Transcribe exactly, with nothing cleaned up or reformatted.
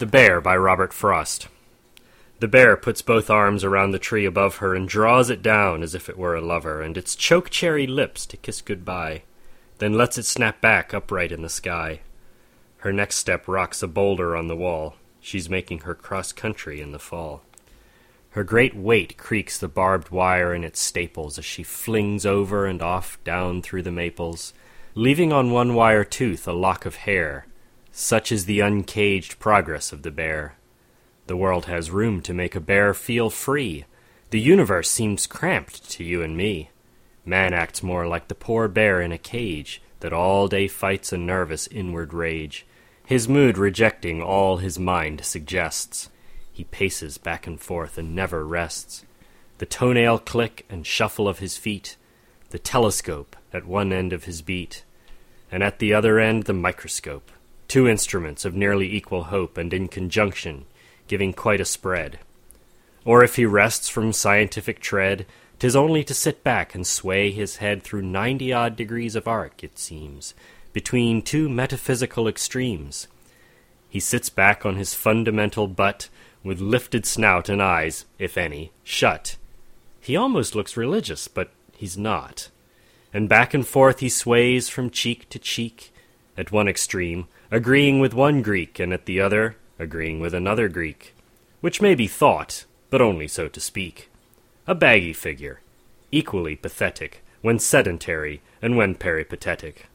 The Bear by Robert Frost. The bear puts both arms around the tree above her and draws it down as if it were a lover, and its choke-cherry lips to kiss goodbye, then lets it snap back upright in the sky. Her next step rocks a boulder on the wall. She's making her cross-country in the fall. Her great weight creaks the barbed wire in its staples as she flings over and off down through the maples, leaving on one wire tooth a lock of hair. Such is the uncaged progress of the bear. The world has room to make a bear feel free. The universe seems cramped to you and me. Man acts more like the poor bear in a cage that all day fights a nervous inward rage, his mood rejecting all his mind suggests. He paces back and forth and never rests. The toenail click and shuffle of his feet, the telescope at one end of his beat, and at the other end the microscope. Two instruments of nearly equal hope, and in conjunction, giving quite a spread. Or if he rests from scientific tread, 'tis only to sit back and sway his head through ninety-odd degrees of arc, it seems, between two metaphysical extremes. He sits back on his fundamental butt, with lifted snout and eyes, if any, shut. He almost looks religious, but he's not. And back and forth he sways from cheek to cheek, at one extreme, agreeing with one Greek, and at the other, agreeing with another Greek, which may be thought, but only so to speak. A baggy figure, equally pathetic, when sedentary and when peripatetic.